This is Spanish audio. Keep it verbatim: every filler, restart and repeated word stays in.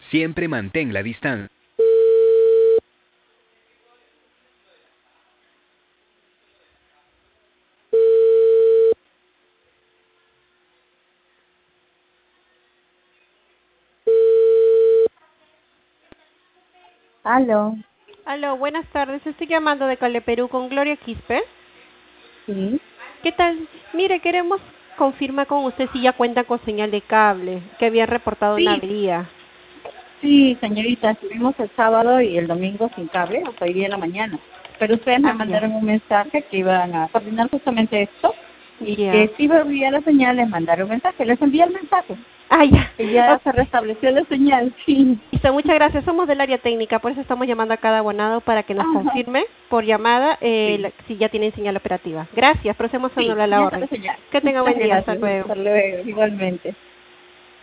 Siempre mantén la distancia. Aló, Aló, buenas tardes. Estoy llamando de Cale Perú con Gloria Quispe. sí, ¿Qué tal? Mire, queremos confirmar con usted si ya cuenta con señal de cable, que había reportado una sí, avería. sí, señorita, estuvimos el sábado y el domingo sin cable, hasta hoy día en la mañana. Pero ustedes me Ah, ya. mandaron un mensaje que iban a coordinar justamente esto y Ya. que si volvía la señal les mandaron un mensaje, les envié el mensaje, Ah, ya. que ya se Ok. restableció la señal, sí. Listo, muchas gracias. Somos del área técnica, por eso estamos llamando a cada abonado para que nos Ajá, confirme por llamada eh, sí, la- si ya tienen señal operativa. Gracias, procedemos a sí, anular la ya está orden. la señal. Que tenga Muchas buen día. Hasta gracias, luego. hasta luego, igualmente.